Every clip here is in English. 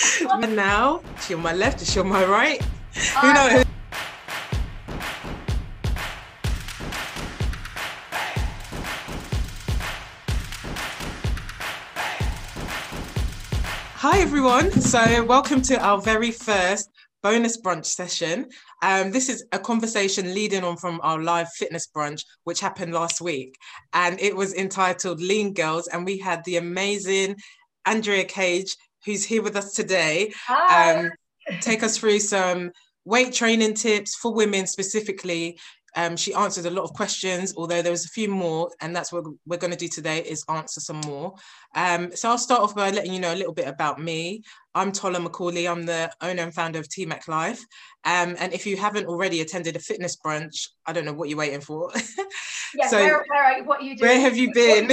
And now, is she on my left? Is she on my right? Who Hi. knows? Hi everyone. So welcome to our very first bonus brunch session. This is a conversation leading on from our live fitness brunch, which happened last week. And it was entitled Lean Girls. And we had the amazing Andrea Cage, who's here with us today, Hi. take us through some weight training tips for women specifically. She answered a lot of questions, although there was a few more, and that's what we're going to do today is answer some more. So I'll start off by letting you know a little bit about me. I'm Tola McCauley. I'm the owner and founder of TMAC Life. And if you haven't already attended a fitness brunch, I don't know what you're waiting for. Yeah, So what are you doing? where have you been?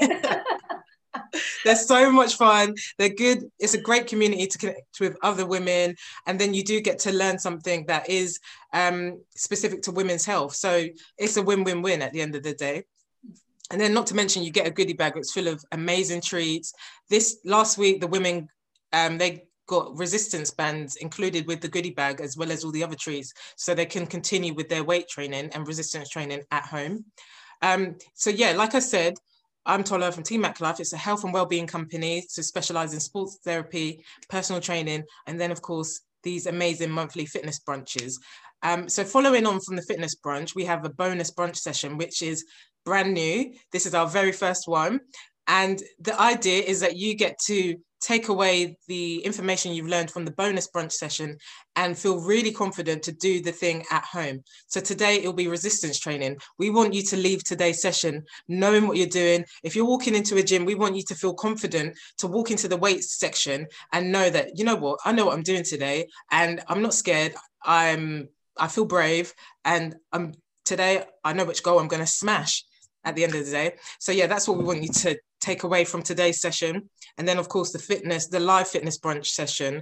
They're so much fun. They're good. It's a great community to connect with other women. And then you do get to learn something that is specific to women's health. So it's a win-win-win at the end of the day. And then not to mention, you get a goodie bag that's full of amazing treats. This last week, the women, they got resistance bands included with the goodie bag, as well as all the other treats, so they can continue with their weight training and resistance training at home. So yeah, like I said, I'm Tola from TMAC Life. It's a health and wellbeing company to specialize in sports therapy, personal training, and then of course, these amazing monthly fitness brunches. So following on from the fitness brunch, we have a bonus brunch session, which is brand new. This is our very first one. And the idea is that you get to take away the information you've learned from the bonus brunch session and feel really confident to do the thing at home. So today it'll be resistance training. We want you to leave today's session knowing what you're doing. If you're walking into a gym, we want you to feel confident to walk into the weights section and know that, you know what, I know what I'm doing today and I'm not scared. I feel brave, and today I know which goal I'm going to smash at the end of the day. So yeah, that's what we want you to take away from today's session. And then of course the live fitness brunch session,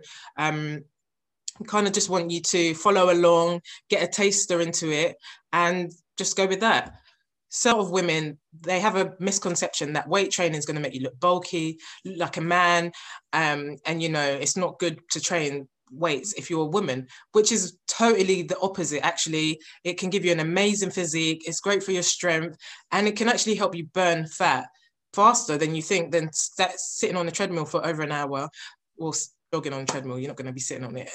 kind of just want you to follow along, get a taster into it, and just go with that. So of women, they have a misconception that weight training is going to make you look bulky, look like a man, and you know, it's not good to train weights if you're a woman, which is totally the opposite. Actually, it can give you an amazing physique, it's great for your strength, and it can actually help you burn fat faster than you think, than sitting on a treadmill for over an hour or jogging on a treadmill. You're not going to be sitting on it.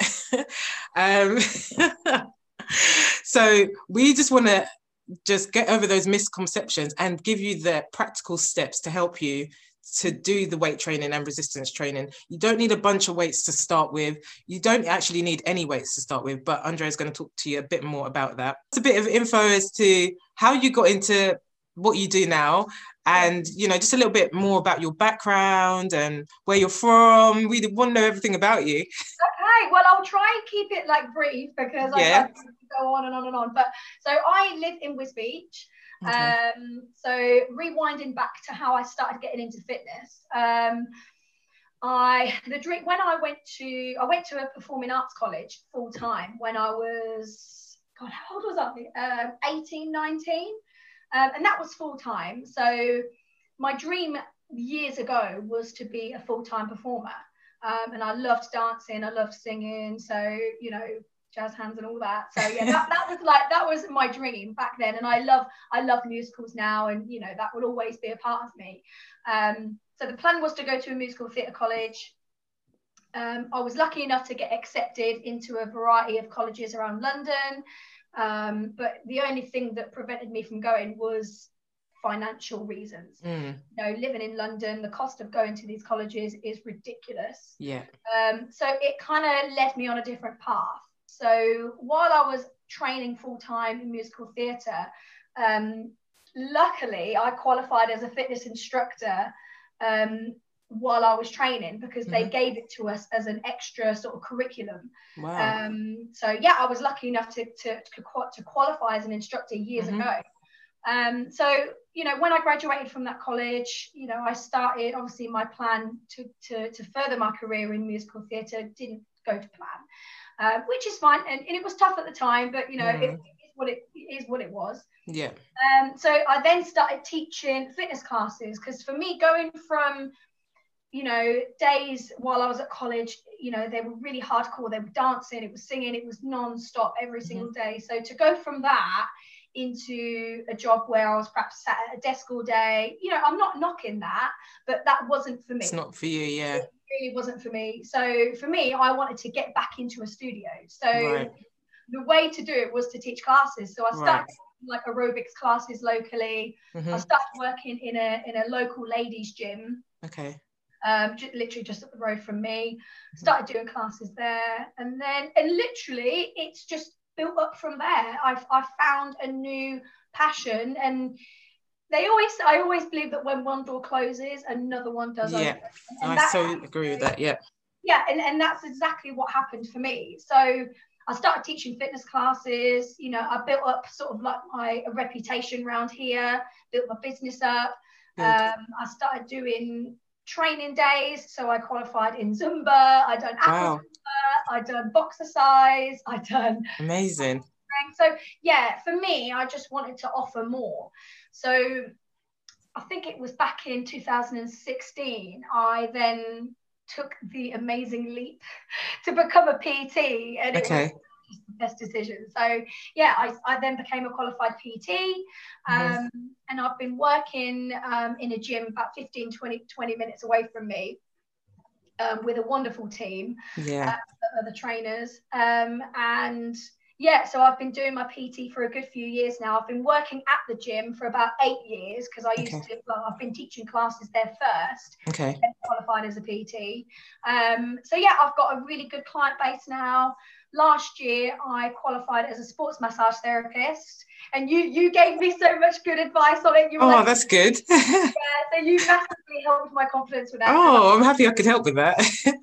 So we just want to just get over those misconceptions and give you the practical steps to help you to do the weight training and resistance training. You don't need a bunch of weights to start with. You don't actually need any weights to start with, but Andrea is going to talk to you a bit more about that. It's a bit of info as to how you got into what you do now, and you know, just a little bit more about your background and where you're from. We want to know everything about you. Okay, well, I'll try and keep it like brief because I could go on and on and on. But so I live in Wisbech. Okay. So rewinding back to how I started getting into fitness. When I went to a performing arts college full time when I was, God, how old was I? 18, 19. And that was full time. So my dream years ago was to be a full-time performer. And I loved dancing, I loved singing. So, you know, jazz hands and all that. So yeah, that was my dream back then. And I love musicals now, and you know, that will always be a part of me. So the plan was to go to a musical theatre college. I was lucky enough to get accepted into a variety of colleges around London. But the only thing that prevented me from going was financial reasons. You know, living in London, the cost of going to these colleges is ridiculous. Yeah. So it kind of led me on a different path. So while I was training full-time in musical theatre, luckily I qualified as a fitness instructor while I was training, because they gave it to us as an extra sort of curriculum. Wow. So yeah, I was lucky enough to qualify as an instructor years ago. So, you know, when I graduated from that college, you know, I started, obviously my plan to further my career in musical theatre didn't go to plan, which is fine. And it was tough at the time, but, you know, it is what it was. Yeah. So I then started teaching fitness classes, because for me, going from, you know, days while I was at college, you know, they were really hardcore. They were dancing, it was singing, it was non-stop every single day. So to go from that into a job where I was perhaps sat at a desk all day, you know, I'm not knocking that, but that wasn't for me. It's not for you, yeah. It really wasn't for me. So for me, I wanted to get back into a studio. So the way to do it was to teach classes. So I started like aerobics classes locally. I started working in a local ladies gym. Okay. Literally just up the road from me. Started doing classes there, and literally it's just built up from there. I found a new passion, and I always believe that when one door closes, another one does open. And I so agree with that. Yeah, and that's exactly what happened for me. So I started teaching fitness classes. You know, I built up sort of like a reputation around here, built my business up. I started doing training days, so I qualified in Zumba. I done Zumba, I done boxercise, I done amazing. So yeah, for me, I just wanted to offer more. So I think it was back in 2016, I then took the amazing leap to become a PT, and it was just the best decision. So yeah, I then became a qualified PT, and I've been working in a gym about 20 minutes away from me, with a wonderful team, other trainers, and yeah, so I've been doing my PT for a good few years now. I've been working at the gym for about 8 years, because I used to, I've been teaching classes there first, and qualified as a PT. So yeah, I've got a really good client base now. Last year, I qualified as a sports massage therapist, and you gave me so much good advice on it. You were like, that's good. Yeah, so you massively helped my confidence with that. I'm happy I could help with that.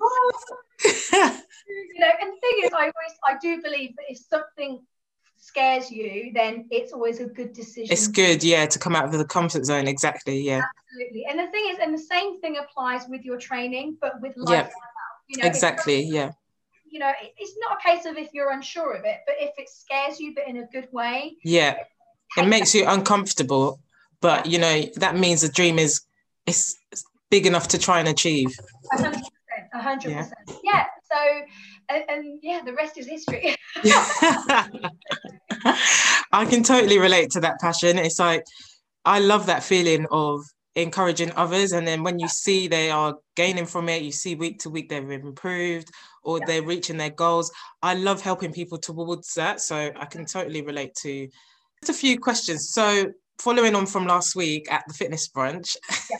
You know, and the thing is, I do believe that if something scares you, then it's always a good decision. It's good, to come out of the comfort zone. Exactly, absolutely. And the thing is, and the same thing applies with your training, but with life. You know, exactly, you know, it's not a case of if you're unsure of it, but if it scares you, but in a good way. Yeah, it makes you uncomfortable, but you know that means the dream is big enough to try and achieve. 100%. Yeah. So, and yeah, the rest is history. I can totally relate to that passion. It's like, I love that feeling of encouraging others, and then when you see they are gaining from it, you see week to week they've improved, or they're reaching their goals. I love helping people towards that, so I can totally relate to. Just a few questions. So following on from last week at the fitness brunch,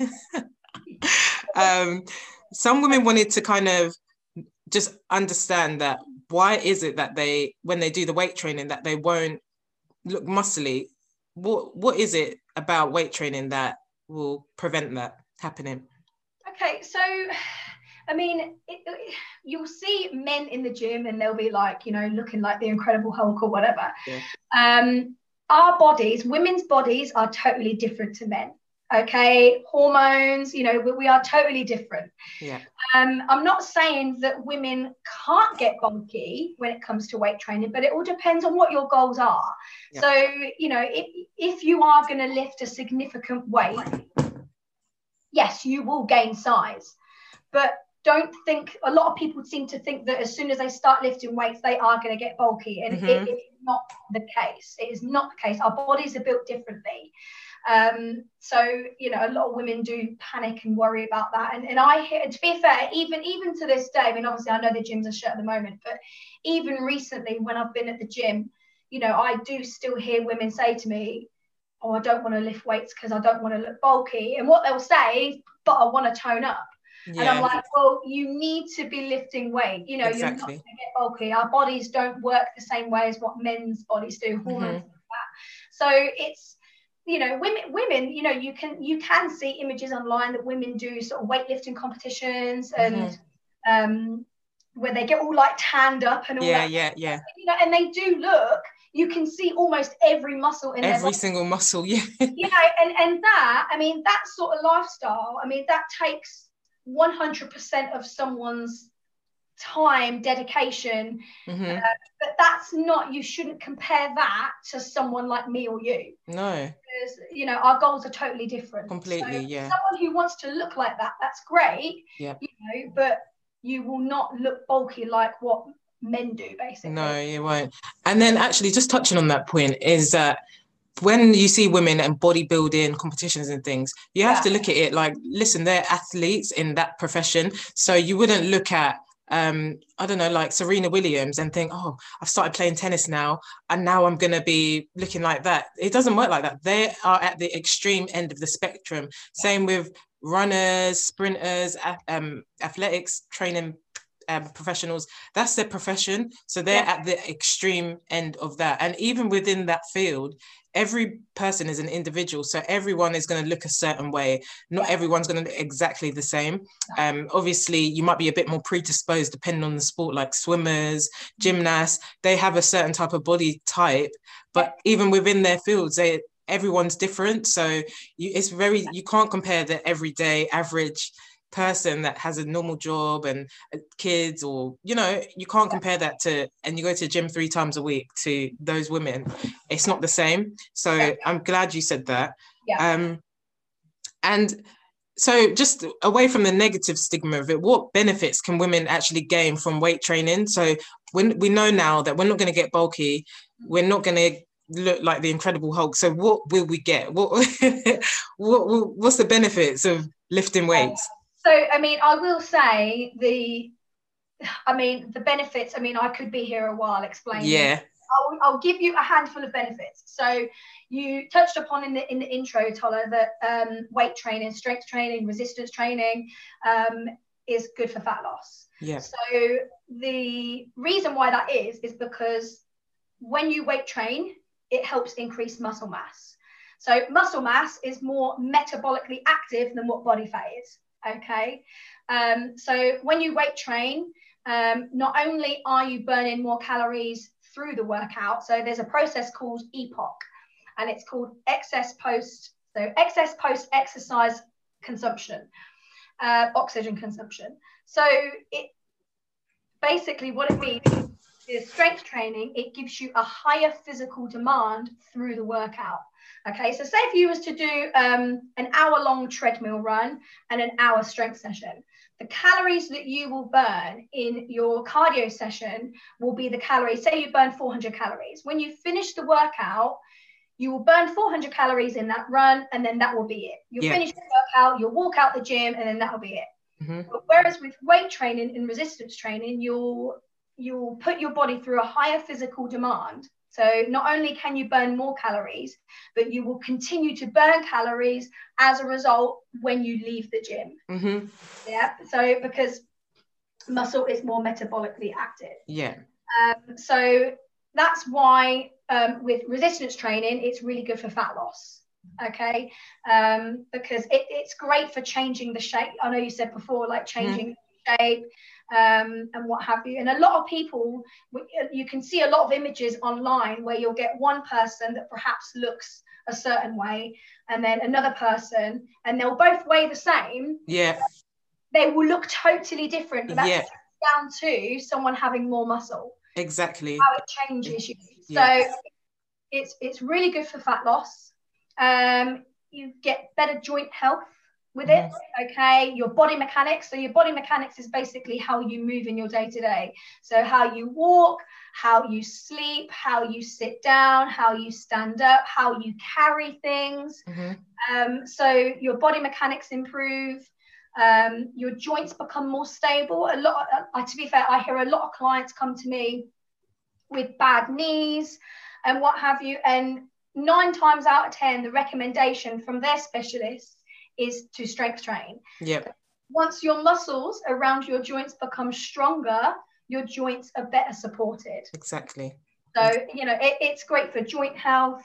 some women wanted to kind of just understand that why is it that when they do the weight training, that they won't look muscly? What is it about weight training that will prevent that happening? Okay, so I mean, you'll see men in the gym and they'll be like, you know, looking like the Incredible Hulk or whatever. Our bodies, women's bodies, are totally different to men. Okay, hormones, you know, we are totally different. I'm not saying that women can't get bulky when it comes to weight training, but it all depends on what your goals are. So, you know, if you are going to lift a significant weight, yes, you will gain size, but don't think, a lot of people seem to think that as soon as they start lifting weights, they are going to get bulky, and it is not the case. It is not the case. Our bodies are built differently. So, you know, a lot of women do panic and worry about that. And I hear, to be fair, even to this day, I mean, obviously I know the gyms are shut at the moment, but even recently when I've been at the gym, you know, I do still hear women say to me, oh, I don't want to lift weights because I don't want to look bulky. And what they'll say is, but I want to tone up. And I'm like, well, you need to be lifting weight. You know, you're not going to get bulky. Our bodies don't work the same way as what men's bodies do. Hormones like that. So it's, you know, women, you know, you can see images online that women do sort of weightlifting competitions and where they get all like tanned up and all that. You know, and they do look, you can see almost every muscle in every single muscle. You know, and that, I mean, that sort of lifestyle, I mean, that takes 100% of someone's time, dedication. But that's not, you shouldn't compare that to someone like me or you. No. Because, you know, our goals are totally different. Completely, so yeah. Someone who wants to look like that, that's great. Yeah. You know, but you will not look bulky like what men do, basically. No, you won't. And then actually just touching on that point is that when you see women and bodybuilding competitions and things, you have to look at it like, listen, they're athletes in that profession. So you wouldn't look at, I don't know, like Serena Williams and think, oh, I've started playing tennis now, and now I'm going to be looking like that. It doesn't work like that. They are at the extreme end of the spectrum. Same with runners, sprinters, athletics training professionals. That's their profession. So they're at the extreme end of that. And even within that field, every person is an individual, so everyone is going to look a certain way. Not everyone's going to look exactly the same. Obviously you might be a bit more predisposed depending on the sport, like swimmers, gymnasts, they have a certain type of body type, but even within their fields, everyone's different. So you can't compare the everyday average person that has a normal job and kids, or you know, you can't compare that to, and you go to the gym 3 times a week, to those women. It's not the same. So I'm glad you said that. And so just away from the negative stigma of it, what benefits can women actually gain from weight training? So when we know now that we're not going to get bulky, we're not going to look like the Incredible Hulk, so what will we get? What's the benefits of lifting weights? So, I mean, I will say the benefits, I mean, I could be here a while explaining. Yeah. I'll give you a handful of benefits. So you touched upon in the intro, Tola, that weight training, strength training, resistance training is good for fat loss. Yeah. So the reason why that is because when you weight train, it helps increase muscle mass. So muscle mass is more metabolically active than what body fat is. Okay, so when you weight train, not only are you burning more calories through the workout, so there's a process called EPOC, and it's called excess post exercise consumption, oxygen consumption. So it basically, what it means is strength training, it gives you a higher physical demand through the workout. Okay, so say if you was to do an hour-long treadmill run and an hour strength session, the calories that you will burn in your cardio session will be the calories. Say you burn 400 calories. When you finish the workout, you will burn 400 calories in that run, and then that will be it. You'll finish the workout, you'll walk out the gym, and then that will be it. But whereas with weight training and resistance training, you'll put your body through a higher physical demand. So not only can you burn more calories, but you will continue to burn calories as a result when you leave the gym. Yeah. So because muscle is more metabolically active. Yeah. So that's why with resistance training, it's really good for fat loss. Okay. Because it's great for changing the shape. I know you said before, like changing shape. And what have you. And a lot of people, you can see a lot of images online where you'll get one person that perhaps looks a certain way, and then another person, and they'll both weigh the same. Yeah. They will look totally different, but that's down to someone having more muscle. Exactly. How it changes you. So it's really good for fat loss. You get better joint health with it. Okay, your body mechanics. So your body mechanics is basically how you move in your day-to-day. So how you walk, how you sleep, how you sit down, how you stand up, how you carry things. So your body mechanics improve. Your joints become more stable. To be fair, I hear a lot of clients come to me with bad knees and what have you, and 9 times out of 10 the recommendation from their specialist is to strength train. Once your muscles around your joints become stronger, your joints are better supported. Exactly. So you know, it's great for joint health.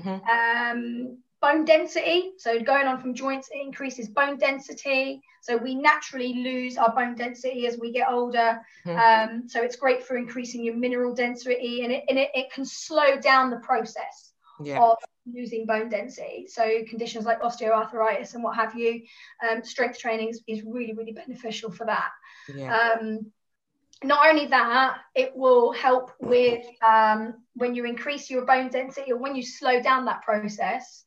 Bone density, so going on from joints, it increases bone density, so we naturally lose our bone density as we get older. So it's great for increasing your mineral density, and it can slow down the process of losing bone density. So conditions like osteoarthritis and what have you, strength training is really, really beneficial for that. not only that, it will help with when you increase your bone density, or when you slow down that process.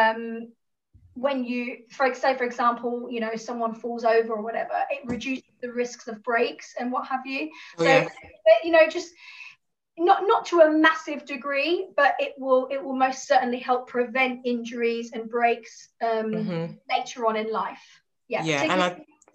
When you, for example, you know, someone falls over or whatever, it reduces the risks of breaks and what have you. Oh, yeah. So, you know, just not to a massive degree, but it will most certainly help prevent injuries and breaks later on in life. Yeah,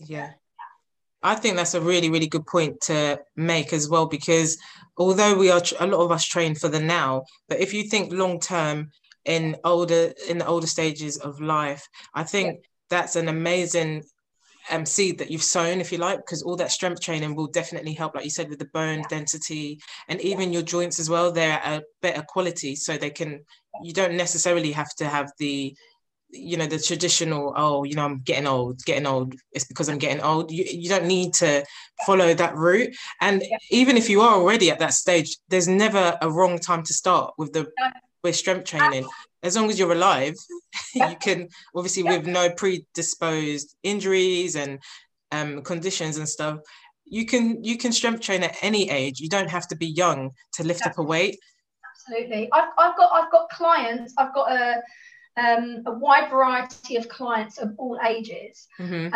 I think that's a really, really good point to make as well, because although we are a lot of us train for the now, but if you think long term in the older stages of life, I think that's an amazing seed that you've sown, if you like, because all that strength training will definitely help, like you said, with the bone density, and even your joints as well. They're at a better quality, so you don't necessarily have to have the, you know, the traditional, oh, you know, I'm getting old, it's because I'm getting old. You don't need to follow that route. And even if you are already at that stage, there's never a wrong time to start with strength training. As long as you're alive, you can, obviously with no predisposed injuries and conditions and stuff, you can strength train at any age. You don't have to be young to lift up a weight. Absolutely. I've got clients. I've got a wide variety of clients of all ages,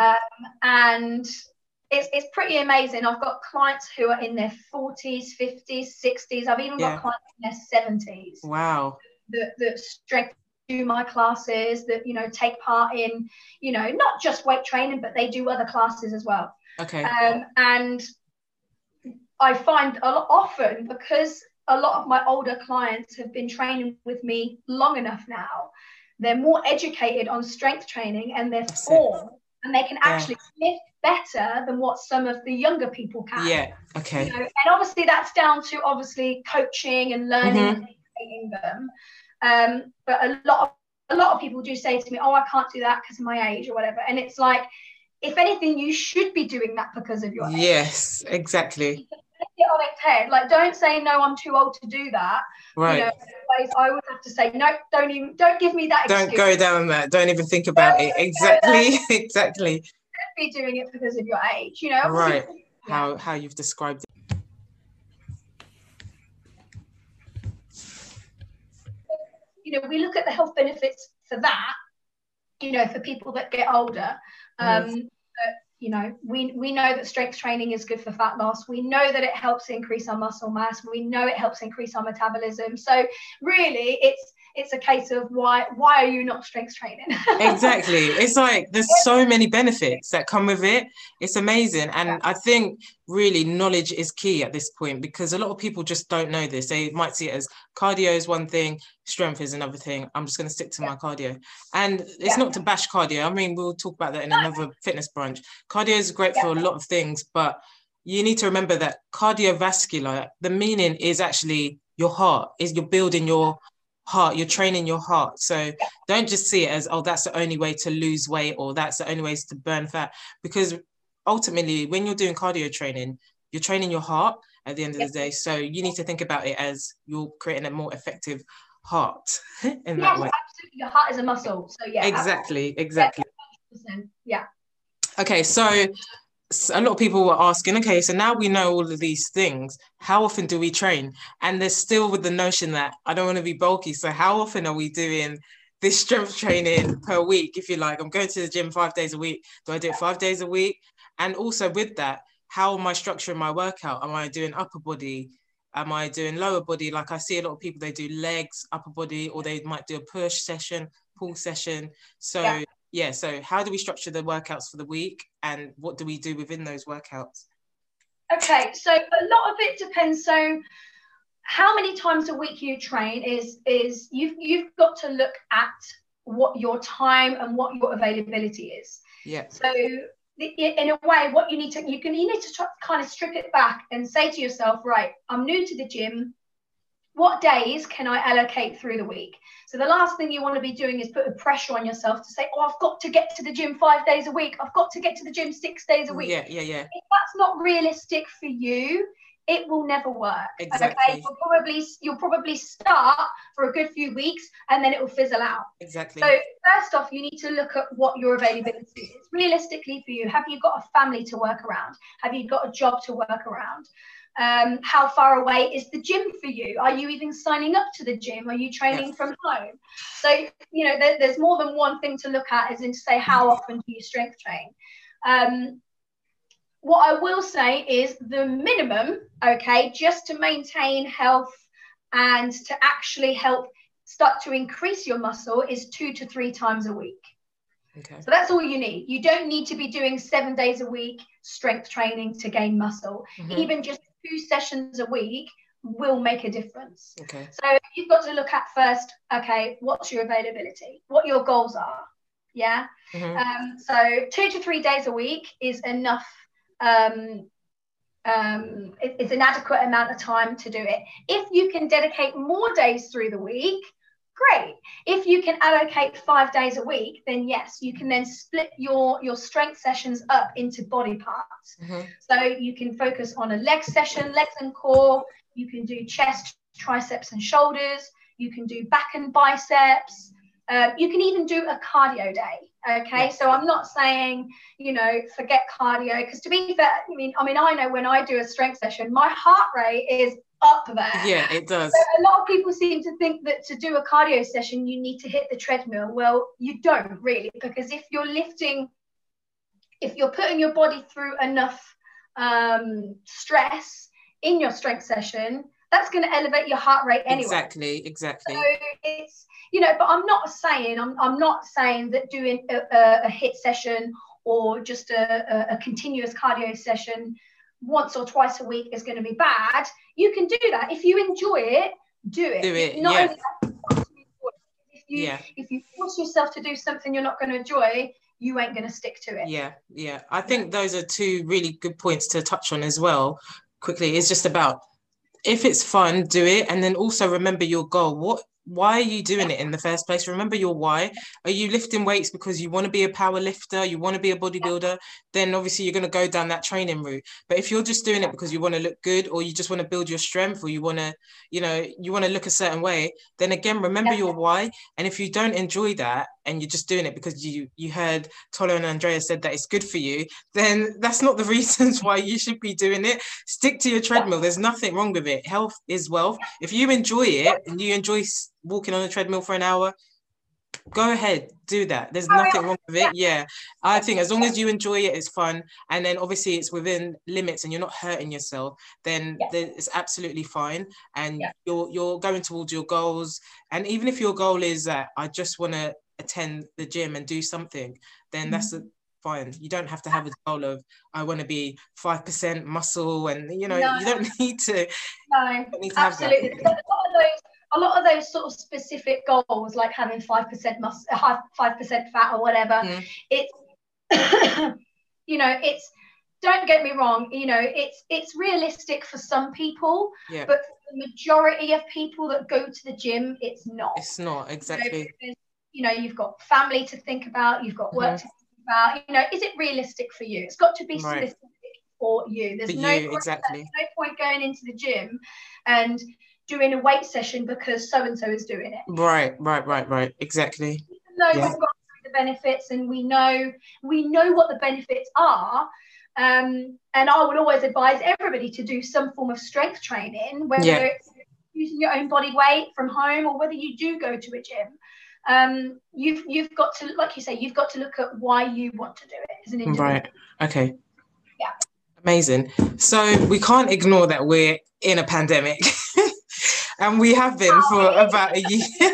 and it's pretty amazing. I've got clients who are in their 40s, 50s, 60s. I've even got clients in their 70s. Wow. That strength do my classes, that, you know, take part in, you know, not just weight training, but they do other classes as well. Okay. And I find often, because a lot of my older clients have been training with me long enough now, they're more educated on strength training and their form, and they can actually lift better than what some of the younger people can. Yeah. Okay. You know, and obviously that's down to coaching and learning and educating them. But a lot of people do say to me, oh, I can't do that because of my age or whatever. And it's like, if anything, you should be doing that because of your age. Yes, exactly. Get on its head. Like, don't say, no, I'm too old to do that. Right. You know, I would have to say, no, don't give me that excuse. Don't go down that. Don't even think about it. Exactly. Exactly. You should be doing it because of your age, you know. Right. How you've described it. You know, we look at the health benefits for that, you know, for people that get older. But, you know, we know that strength training is good for fat loss. We know that it helps increase our muscle mass. We know it helps increase our metabolism. So really, it's a case of why are you not strength training? Exactly. It's like there's so many benefits that come with it. It's amazing. And I think really knowledge is key at this point, because a lot of people just don't know this. They might see it as cardio is one thing, strength is another thing. I'm just going to stick to my cardio. And it's not to bash cardio. I mean, we'll talk about that in another fitness branch. Cardio is great for a lot of things, but you need to remember that cardiovascular, the meaning is actually your heart, is you're building your heart, you're training your heart. So don't just see it as, oh, that's the only way to lose weight, or that's the only way to burn fat, because ultimately when you're doing cardio training, you're training your heart at the end of the day. So you need to think about it as you're creating a more effective heart in that way. Absolutely. Your heart is a muscle. So Exactly. 100%. Yeah. Okay, so a lot of people were asking, okay, so now we know all of these things, how often do we train? And they're still with the notion that I don't want to be bulky, so how often are we doing this strength training per week, if you like? I'm going to the gym 5 days a week. Do I do it 5 days a week? And also with that, how am I structuring my workout? Am I doing upper body? Am I doing lower body? Like I see a lot of people, they do legs, upper body, or they might do a push session, pull session. So so how do we structure the workouts for the week, and what do we do within those workouts? Okay, so a lot of it depends. So how many times a week you train is you've got to look at what your time and what your availability is. Yeah. So in a way, what you need to kind of strip it back and say to yourself, right, I'm new to the gym. What days can I allocate through the week? So the last thing you want to be doing is put a pressure on yourself to say, oh, I've got to get to the gym 5 days a week. I've got to get to the gym 6 days a week. Yeah. If that's not realistic for you, it will never work. Exactly. Okay, you'll probably start for a good few weeks and then it will fizzle out. Exactly. So first off, you need to look at what your availability is realistically for you. Have you got a family to work around? Have you got a job to work around? How far away is the gym for you? Are you even signing up to the gym? Are you training from home? So, you know, there's more than one thing to look at, as in to say, how often do you strength train? What I will say is the minimum, okay, just to maintain health and to actually help start to increase your muscle is 2 to 3 times a week. Okay. So that's all you need. You don't need to be doing 7 days a week strength training to gain muscle. Even just 2 sessions a week will make a difference. Okay. So you've got to look at first, okay, what's your availability? What your goals are. Yeah. So 2 to 3 days a week is enough. It's an adequate amount of time to do it. If you can dedicate more days through the week, great. If you can allocate 5 days a week, then yes, you can then split your strength sessions up into body parts. So you can focus on a leg session, legs and core. You can do chest, triceps and shoulders. You can do back and biceps. You can even do a cardio day. Okay, so I'm not saying, you know, forget cardio, because to be fair, I mean, I know when I do a strength session, my heart rate is up there. Yeah, it does. So a lot of people seem to think that to do a cardio session, you need to hit the treadmill. Well, you don't really, because if you're putting your body through enough stress in your strength session, that's going to elevate your heart rate anyway. Exactly. So it's, you know, but I'm not saying that doing a HIIT session or just a continuous cardio session once or twice a week is going to be bad. You can do that. If you enjoy it, do it. If you force yourself to do something you're not going to enjoy, you ain't going to stick to it. Yeah. I think those are 2 really good points to touch on as well. Quickly, it's just about, if it's fun, do it. And then also remember your goal. Why are you doing it in the first place? Remember your why. Are you lifting weights because you want to be a power lifter, you want to be a bodybuilder? Then obviously you're going to go down that training route. But if you're just doing it because you want to look good, or you just want to build your strength, or you want to, you know, you want to look a certain way, then again, remember your why. And if you don't enjoy that and you're just doing it because you heard Tolo and Andrea said that it's good for you, then that's not the reasons why you should be doing it. Stick to your treadmill. There's nothing wrong with it. Health is wealth. If you enjoy it and you enjoy walking on a treadmill for an hour, go ahead, do that. There's nothing wrong with it. Yeah, I think as long as you enjoy it, it's fun, and then obviously it's within limits and you're not hurting yourself, then it's absolutely fine, and you're going towards your goals. And even if your goal is that I just want to attend the gym and do something, then that's fine. You don't have to have a goal of I want to be 5% muscle, and you know, you don't need to. No, absolutely. A lot of those sort of specific goals, like having 5% muscle, 5% fat or whatever, it's you know, it's, don't get me wrong, you know, it's realistic for some people, but for the majority of people that go to the gym, it's not. It's not, exactly. You know, you've got family to think about, you've got work to think about. You know, is it realistic for you? It's got to be specific for you. There's no point going into the gym and doing a weight session because so-and-so is doing it. Right, exactly. Even though we've gone through the benefits and we know what the benefits are, and I would always advise everybody to do some form of strength training, whether it's using your own body weight from home or whether you do go to a gym. You've got to, like you say, you've got to look at why you want to do it as an individual. Right, okay. Yeah. Amazing. So we can't ignore that we're in a pandemic. And we have been for about a year.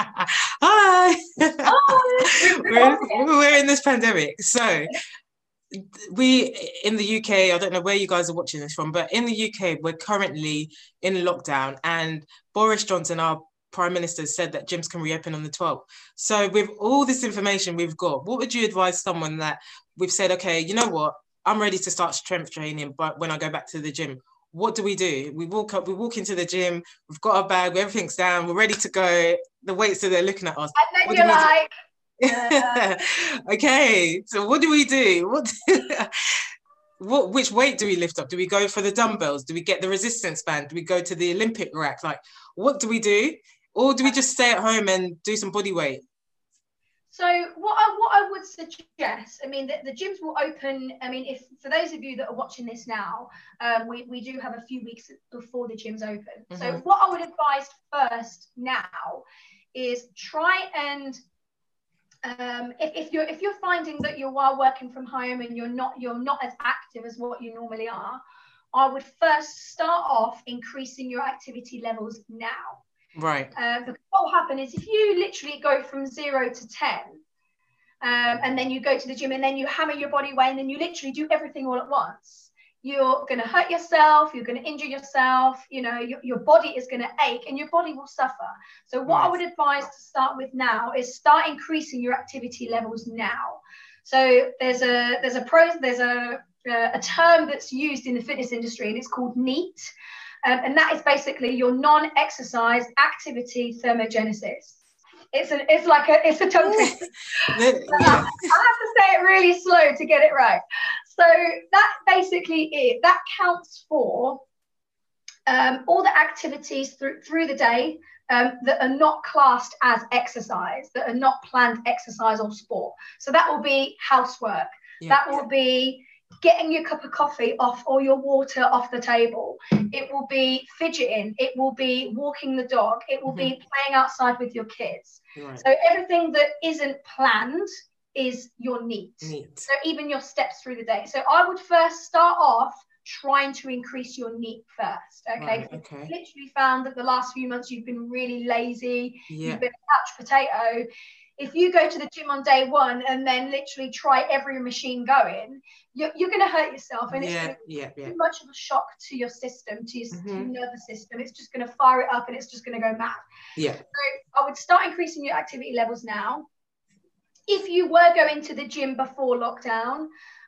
Hi. We're in this pandemic. So we, in the UK, I don't know where you guys are watching this from, but in the UK, we're currently in lockdown, and Boris Johnson, our Prime Minister, said that gyms can reopen on the 12th. So with all this information we've got, what would you advise someone that we've said, okay, you know what, I'm ready to start strength training, but when I go back to the gym, what do? We walk up, we walk into the gym, we've got our bag, everything's down, we're ready to go. The weights are there looking at us. And then you're like, okay, so what do we do? which weight do we lift up? Do we go for the dumbbells? Do we get the resistance band? Do we go to the Olympic rack? Like, what do we do? Or do we just stay at home and do some body weight? So what I would suggest, I mean, the gyms will open. I mean, if for those of you that are watching this now, we do have a few weeks before the gyms open. Mm-hmm. So what I would advise first now is try and if you're finding that you are working from home and you're not as active as what you normally are, I would first start off increasing your activity levels now. Right. Because what will happen is if you literally go from 0 to 10, and then you go to the gym and then you hammer your body weight and then you literally do everything all at once, you're going to hurt yourself, you're going to injure yourself, you know, your body is going to ache and your body will suffer. So what I would advise to start with now is start increasing your activity levels now. So there's a term that's used in the fitness industry, and it's called NEAT. And that is basically your non-exercise activity thermogenesis. It's a tongue twister. I have to say it really slow to get it right. So that basically that counts for all the activities through the day that are not classed as exercise, that are not planned exercise or sport. So that will be housework. Yeah. That will be getting your cup of coffee off or your water off the table. It will be fidgeting. It will be walking the dog. It will be playing outside with your kids. Right. So everything that isn't planned is your NEAT. So even your steps through the day. So I would first start off trying to increase your NEAT first. Okay. Right, okay. I've literally found that the last few months you've been really lazy. Yeah. You've been a couch potato. If you go to the gym on day one and then literally try every machine going, you're going to hurt yourself, and it's going to be too much of a shock to your system, to your nervous system. It's just going to fire it up and it's just going to go mad. Yeah. So I would start increasing your activity levels now. If you were going to the gym before lockdown,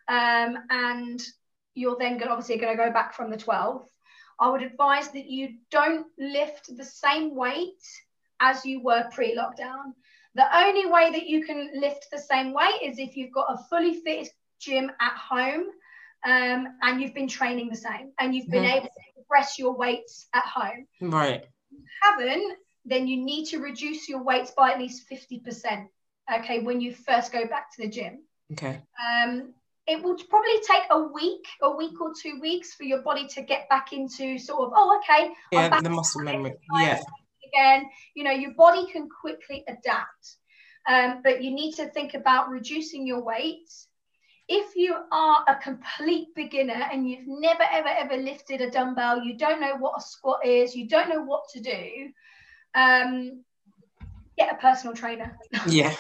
and you're then obviously going to go back from the 12th, I would advise that you don't lift the same weight as you were pre-lockdown. The only way that you can lift the same weight is if you've got a fully fit gym at home, and you've been training the same and you've been able to progress your weights at home. Right. If you haven't, then you need to reduce your weights by at least 50%. Okay, when you first go back to the gym. Okay. It will probably take a week or 2 weeks for your body to get back into sort of, yeah, the muscle memory. Yeah. Again, you know, your body can quickly adapt, but you need to think about reducing your weight. If you are a complete beginner and you've never ever lifted a dumbbell, you don't know what a squat is, you don't know what to do, get a personal trainer. Yeah.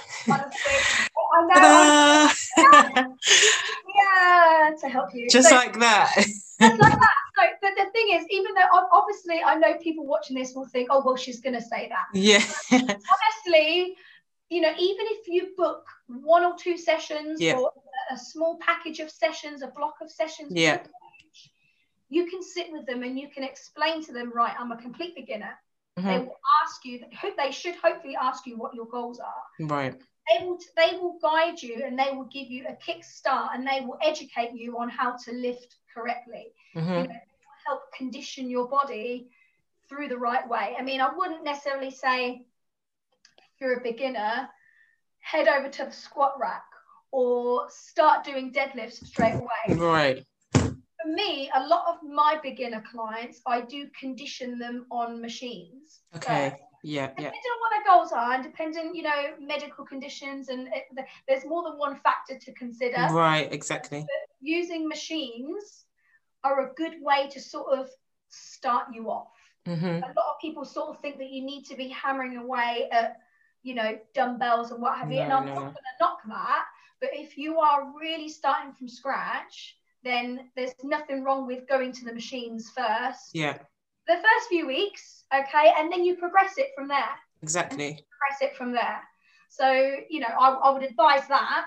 I know. Yeah, to help you. Just like that. Just like that. So, but the thing is, even though obviously I know people watching this will think, oh, well, she's going to say that. Yeah. Honestly, you know, even if you book 1 or 2 sessions or a small package of sessions, a block of sessions, you can sit with them and you can explain to them, right, I'm a complete beginner. They will ask you, they should hopefully ask you what your goals are. Right. They will guide you and they will give you a kickstart and they will educate you on how to lift correctly. You know, help condition your body through the right way. I mean, I wouldn't necessarily say if you're a beginner, head over to the squat rack or start doing deadlifts straight away. Right. For me, a lot of my beginner clients, I do condition them on machines. Okay. First. Yeah. Depending on what their goals are and depending, you know, medical conditions, and there's more than one factor to consider. Right, exactly. But using machines are a good way to sort of start you off. A lot of people sort of think that you need to be hammering away at, you know, dumbbells and what have you. And I'm not going to knock that. But if you are really starting from scratch, then there's nothing wrong with going to the machines first. Yeah. The first few weeks, okay, and then you progress it from there. Exactly. Progress it from there. So, you know, I would advise that.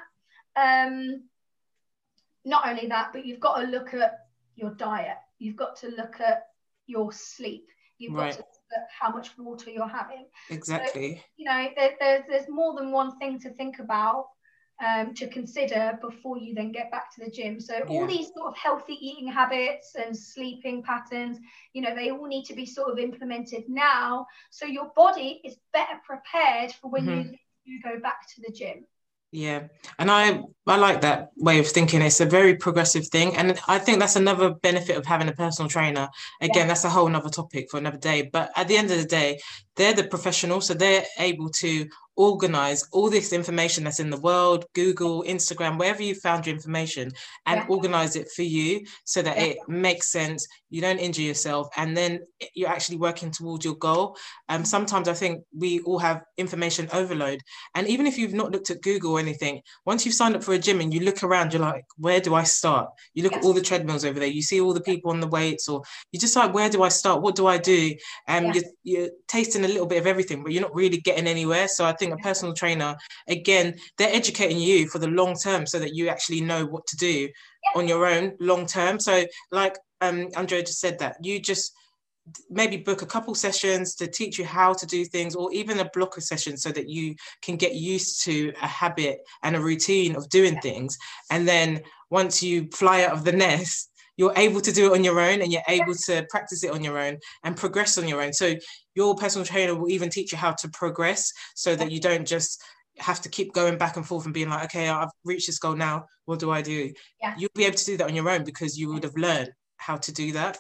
Not only that, but you've got to look at your diet. You've got to look at your sleep. You've got to look at how much water you're having. Exactly. So, you know, there's more than one thing to think about to consider before you then get back to the gym. So all these sort of healthy eating habits and sleeping patterns, you know, they all need to be sort of implemented now, so your body is better prepared for when you go back to the gym. Yeah, and I like that way of thinking. It's a very progressive thing, and I think that's another benefit of having a personal trainer. Again, that's a whole nother topic for another day, but at the end of the day, they're the professional, so they're able to organize all this information that's in the world, Google, Instagram, wherever you found your information, and organize it for you so that it makes sense, you don't injure yourself, and then you're actually working towards your goal. Sometimes I think we all have information overload, and even if you've not looked at Google or anything, once you've signed up for a gym and you look around, you're like, where do I start? You look at all the treadmills over there, you see all the people on the weights, or you just like, where do I start? What do I do? You're tasting a little bit of everything, but you're not really getting anywhere. So I think a personal trainer, again, they're educating you for the long term so that you actually know what to do on your own long term. So like Andrea just said, that you just maybe book a couple sessions to teach you how to do things, or even a block of sessions so that you can get used to a habit and a routine of doing things. And then once you fly out of the nest, you're able to do it on your own, and you're able to practice it on your own and progress on your own. So your personal trainer will even teach you how to progress, so that you don't just have to keep going back and forth and being like, okay, I've reached this goal now, what do I do? You'll be able to do that on your own because you would have learned how to do that.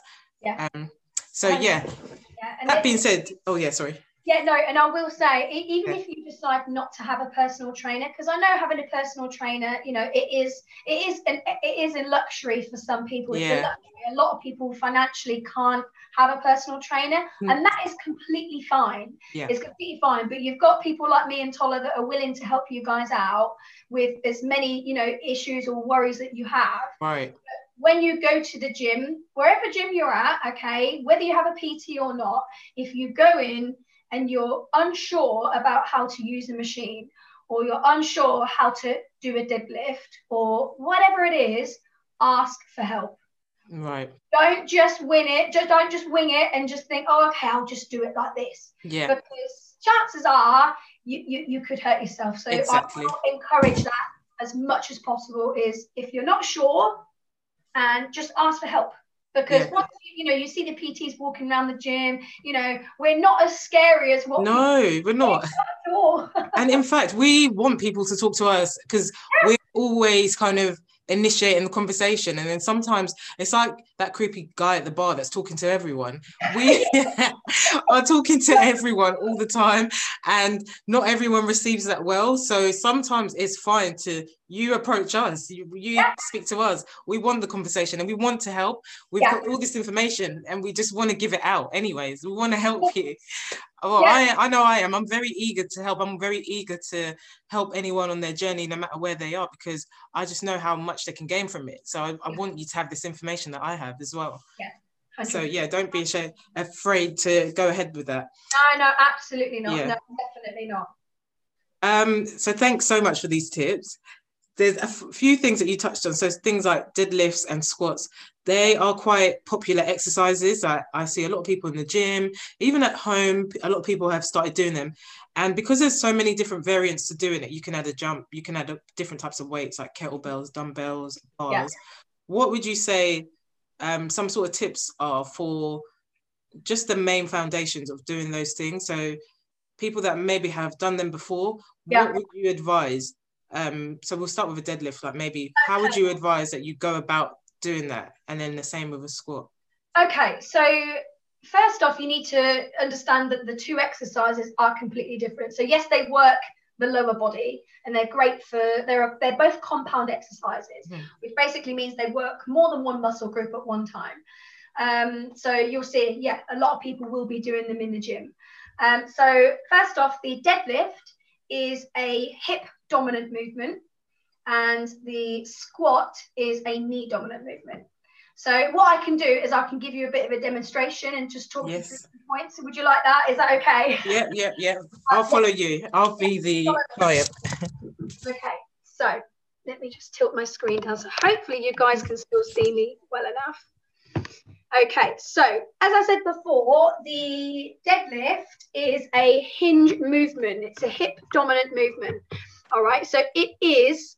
That being said, sorry. Yeah, no, and I will say, even if you decide not to have a personal trainer, because I know having a personal trainer, you know, it is a luxury for some people. It's a luxury. A lot of people financially can't have a personal trainer, and that is completely fine. It's completely fine. But you've got people like me and Tola that are willing to help you guys out with as many, you know, issues or worries that you have. Right. When you go to the gym, wherever gym you're at, okay, whether you have a PT or not, if you go in and you're unsure about how to use a machine, or you're unsure how to do a deadlift, or whatever it is, ask for help. Right. Don't just wing it. Don't just wing it and just think, oh, okay, I'll just do it like this. Yeah. Because chances are you could hurt yourself. So exactly. I encourage that as much as possible. Is if you're not sure, and just ask for help. Because once you see the PTs walking around the gym, you know, we're not as scary as what. No, we're not. And in fact, we want people to talk to us, because we're always kind of initiating the conversation, and then sometimes it's like that creepy guy at the bar that's talking to everyone. We are talking to everyone all the time, and not everyone receives that well. So sometimes it's fine to approach us, you speak to us. We want the conversation and we want to help. We've got all this information and we just want to give it out anyways. We want to help you. I know I am. I'm very eager to help. I'm very eager to help anyone on their journey, no matter where they are, because I just know how much they can gain from it. So I want you to have this information that I have as well. Yeah. 100%. So don't be afraid to go ahead with that. No, absolutely not. No, definitely not. So thanks so much for these tips. There's a few things that you touched on. So things like deadlifts and squats, they are quite popular exercises. I see a lot of people in the gym, even at home, a lot of people have started doing them. And because there's so many different variants to doing it, you can add a jump, you can add different types of weights like kettlebells, dumbbells, bars. What would you say some sort of tips are for just the main foundations of doing those things? So people that maybe have done them before, what would you advise? So we'll start with a deadlift. Like maybe how would you advise that you go about doing that, and then the same with a squat? Okay, so first off, you need to understand that the two exercises are completely different. So yes, they work the lower body, and they're great for they're both compound exercises, which basically means they work more than one muscle group at one time. So you'll see, a lot of people will be doing them in the gym. So first off, the deadlift is a hip dominant movement, and the squat is a knee dominant movement. So what I can do is I can give you a bit of a demonstration and just talk you through some points. Would you like that? Is that okay? Yeah. I'll follow you. I'll be the client. Okay, so let me just tilt my screen down so hopefully you guys can still see me well enough. Okay, so as I said before, the deadlift is a hinge movement. It's a hip dominant movement. All right, so it is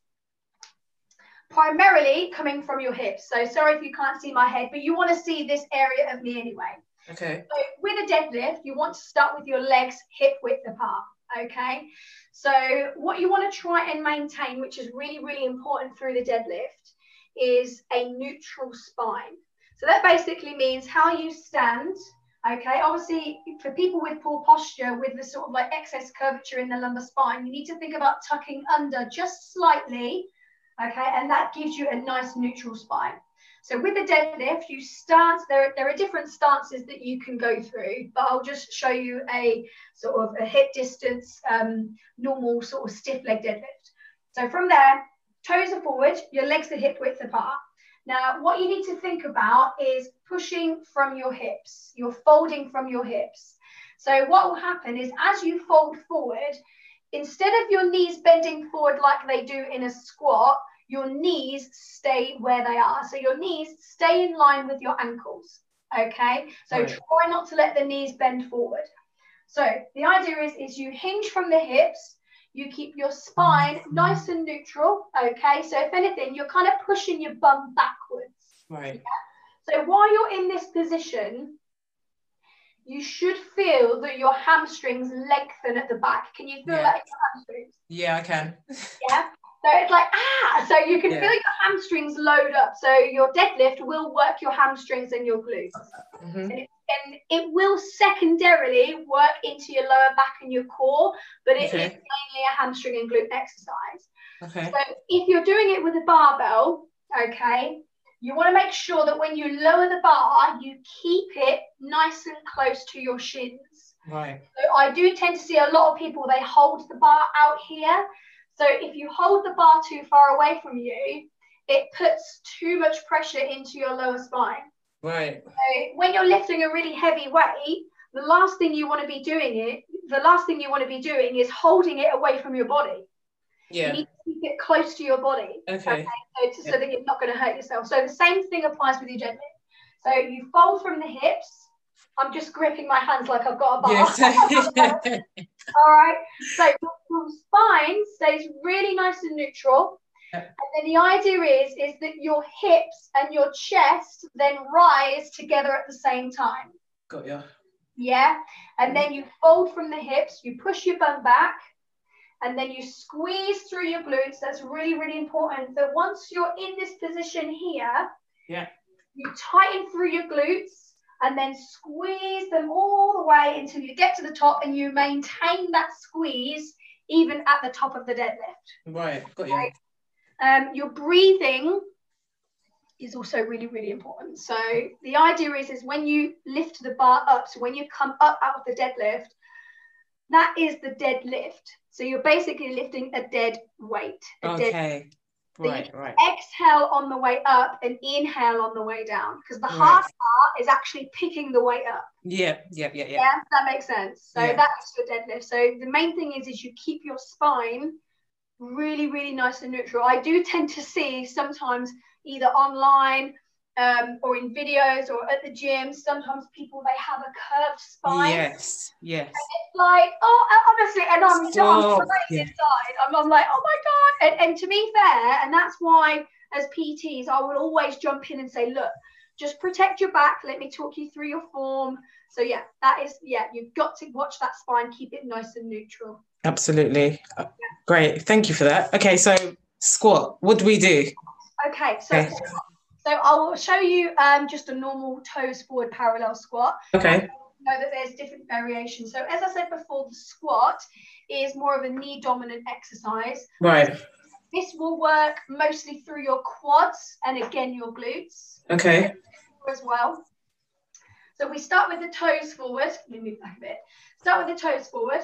primarily coming from your hips. So sorry if you can't see my head, but you want to see this area of me anyway. Okay. So with a deadlift, you want to start with your legs hip width apart. Okay. So what you want to try and maintain, which is really, really important through the deadlift, is a neutral spine. So that basically means how you stand. Okay, obviously for people with poor posture, with the sort of like excess curvature in the lumbar spine, you need to think about tucking under just slightly, okay, and that gives you a nice neutral spine. So with the deadlift, you start, there are different stances that you can go through, but I'll just show you a sort of a hip distance, normal sort of stiff leg deadlift. So from there, toes are forward, your legs are hip width apart. Now, what you need to think about is pushing from your hips. You're folding from your hips. So what will happen is as you fold forward, instead of your knees bending forward like they do in a squat, your knees stay where they are. So your knees stay in line with your ankles, okay? So right. Try not to let the knees bend forward. So the idea is you hinge from the hips, you keep your spine nice and neutral, okay? So if anything, you're kind of pushing your bum backwards. Right. Yeah? So while you're in this position, you should feel that your hamstrings lengthen at the back. Can you feel that in your hamstrings? Yeah, I can. Yeah. So it's like, so you can feel your hamstrings load up. So your deadlift will work your hamstrings and your glutes. Mm-hmm. And it will secondarily work into your lower back and your core, but it is mainly a hamstring and glute exercise. Okay. So if you're doing it with a barbell, okay, you want to make sure that when you lower the bar, you keep it nice and close to your shins. Right. So I do tend to see a lot of people, they hold the bar out here. So if you hold the bar too far away from you, it puts too much pressure into your lower spine. Right. So when you're lifting a really heavy weight, the last thing you want to be doing is holding it away from your body. Yeah. You need to keep it close to your body. Okay. So that you're not going to hurt yourself. So the same thing applies with your deadlift. So you fold from the hips. I'm just gripping my hands like I've got a bar. Yes. All right. So your spine stays really nice and neutral. And then the idea is that your hips and your chest then rise together at the same time. Got you. Yeah. And then you fold from the hips, you push your bum back, and then you squeeze through your glutes. That's really, really important. So once you're in this position here, you tighten through your glutes and then squeeze them all the way until you get to the top, and you maintain that squeeze even at the top of the deadlift. Right. Got you. Right? Your breathing is also really, really important. So the idea is when you lift the bar up, so when you come up out of the deadlift, that is the deadlift. So you're basically lifting a dead weight. Right. Exhale on the way up and inhale on the way down, because the hard part is actually picking the weight up. Yeah. Yeah, that makes sense. So that's your deadlift. So the main thing is you keep your spine really, really nice and neutral. I do tend to see sometimes either online or in videos or at the gym, sometimes people, they have a curved spine. Yes. And it's like, honestly, and I'm inside. I'm like, oh my God. And to be fair, and that's why as PTs, I would always jump in and say, look, just protect your back. Let me talk you through your form. So you've got to watch that spine, keep it nice and neutral. Absolutely. Great. Thank you for that. Okay, so squat, what do we do? Okay, so I will show you just a normal toes forward parallel squat. Okay. Know that there's different variations. So as I said before, the squat is more of a knee dominant exercise. Right. This will work mostly through your quads and again your glutes. Okay. As well. So we start with the toes forward. Let me move back a bit. Start with the toes forward.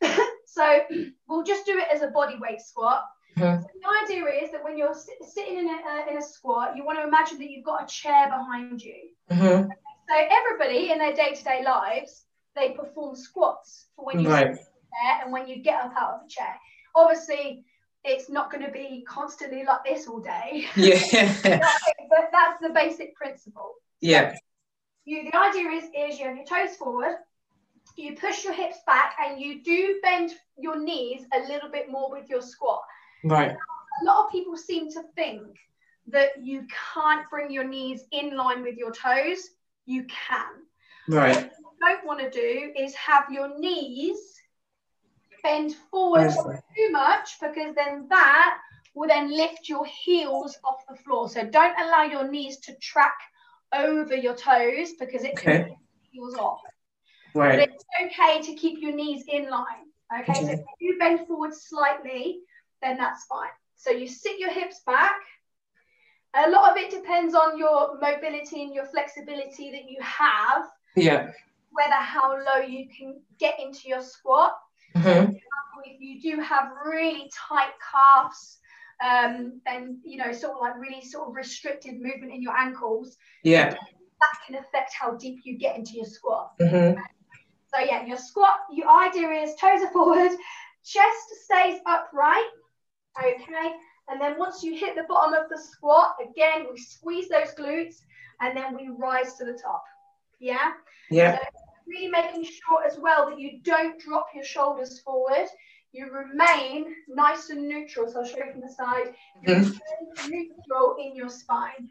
So we'll just do it as a body weight squat. Mm-hmm. So the idea is that when you're sitting in a squat, you want to imagine that you've got a chair behind you. Mm-hmm. So everybody in their day-to-day lives, they perform squats for when you sit in the chair and when you get up out of the chair. Obviously, it's not going to be constantly like this all day. Yeah. But that's the basic principle. Yeah. So the idea is you have your toes forward, you push your hips back and you do bend your knees a little bit more with your squat. Right. A lot of people seem to think that you can't bring your knees in line with your toes. You can. Right. What you don't want to do is have your knees bend forward too much, because then that will then lift your heels off the floor. So don't allow your knees to track over your toes, because it can lift your heels off. Right. But it's okay to keep your knees in line. Okay, so if you bend forward slightly, then that's fine. So you sit your hips back. A lot of it depends on your mobility and your flexibility that you have. Yeah. Whether how low you can get into your squat. Mm-hmm. So, for example, if you do have really tight calves, then, you know, sort of like really sort of restricted movement in your ankles. Yeah. That can affect how deep you get into your squat. Mm-hmm. So yeah, your squat, your idea is toes are forward, chest stays upright. Okay. And then once you hit the bottom of the squat, again, we squeeze those glutes and then we rise to the top. Yeah. Yeah. So really making sure as well that you don't drop your shoulders forward. You remain nice and neutral. So I'll show you from the side. You remain neutral in your spine.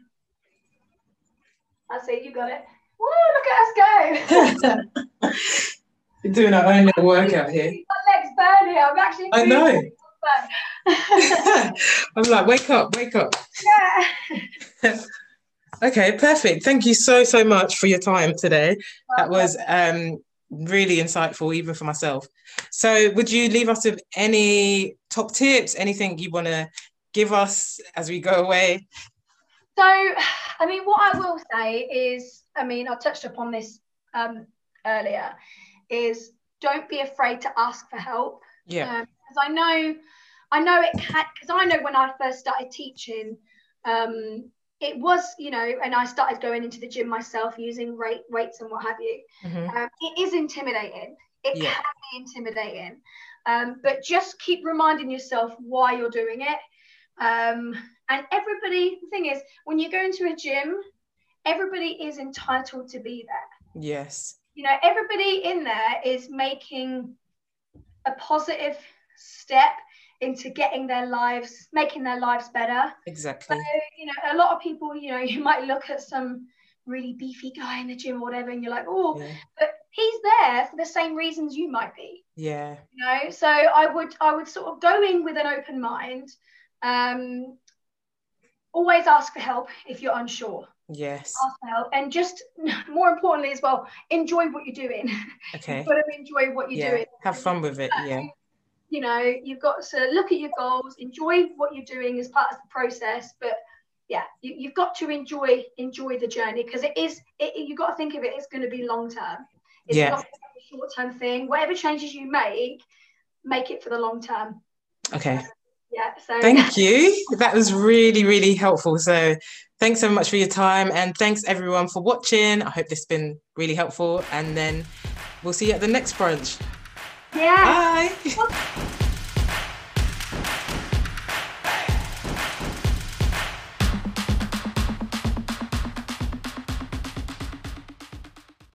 I say you got it. Woo, look at us go. You're doing our own little workout here. My legs burn here. I'm actually. I know. I'm like, wake up. Yeah. Okay, perfect. Thank you so much for your time today. That was really insightful, even for myself. So would you leave us with any top tips, anything you want to give us as we go away? So, I mean, what I will say is, I mean, I touched upon this earlier, is don't be afraid to ask for help. Yeah. Because I know it can, because I know when I first started teaching, it was, you know, and I started going into the gym myself using weights and what have you. Mm-hmm. It is intimidating. It can be intimidating. But just keep reminding yourself why you're doing it. And everybody, the thing is, when you go into a gym, everybody is entitled to be there. Yes. You know, everybody in there is making a positive step into making their lives better. Exactly. So, you know, a lot of people, you know, you might look at some really beefy guy in the gym or whatever, and you're like, oh, but he's there for the same reasons you might be. Yeah. You know, so I would sort of go in with an open mind. Always ask for help if you're unsure. Yes. Ask for help, and just more importantly as well, enjoy what you're doing. Okay. You've got to enjoy what you're doing. Have fun with it. Yeah. You know, you've got to look at your goals, enjoy what you're doing as part of the process, but yeah, you've got to enjoy the journey, because you've got to think of it, it's going to be long term. It's not a short term thing. Whatever changes you make it for the long term. Okay. Yeah. So thank you. That was really, really helpful. So thanks so much for your time, and thanks everyone for watching. I hope this has been really helpful, and then we'll see you at the next brunch. Yeah. Bye.